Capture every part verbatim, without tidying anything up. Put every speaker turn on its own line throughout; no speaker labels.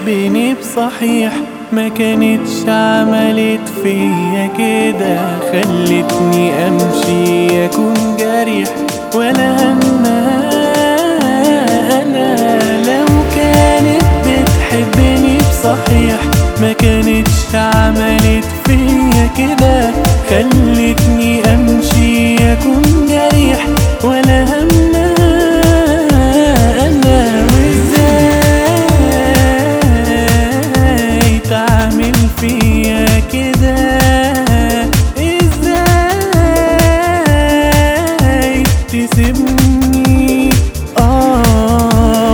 بتحبني بصحيح ما كانتش عملت فيا كده، خلتني امشي اكون جريح ولا همها. انا لو كانت بتحبني بصحيح ما كانتش عملت فيا كده، خلتني امشي اكون جريح ولا همها. انا وازاي تعمل فيا كده، ازاي تسيبني اه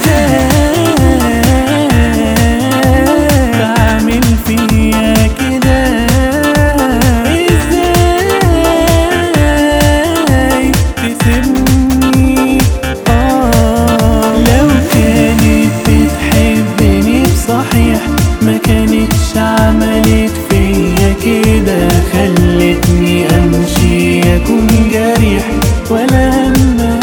وازاي تعمل فيا كده، ازاي تسيبني اه. لو كانت بتحبني بصحيح ما كانتش عملت فيا كده، خلتني امشي اكون جريح ولا همها.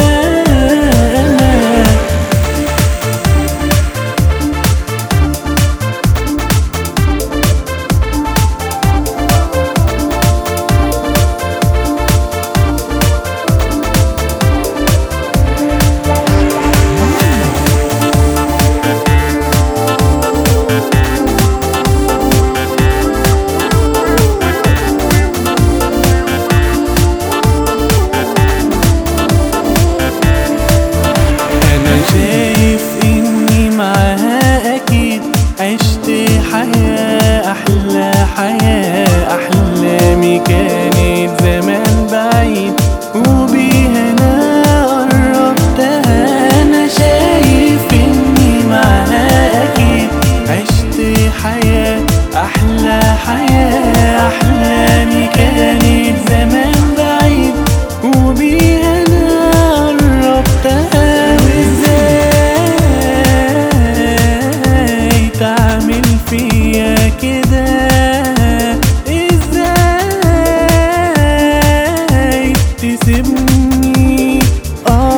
شايف اني معاها اكيد عشت حياة احلى حياة، احلامي كانت زمان بعيد وبيها انا قربتها. انا شايف اني معاها اكيد عشت حياة احلى حياة، احلامي كانت زمان بعيد وبيها انا قربتها. تعمل فيا كده، ازاي تسيبني اه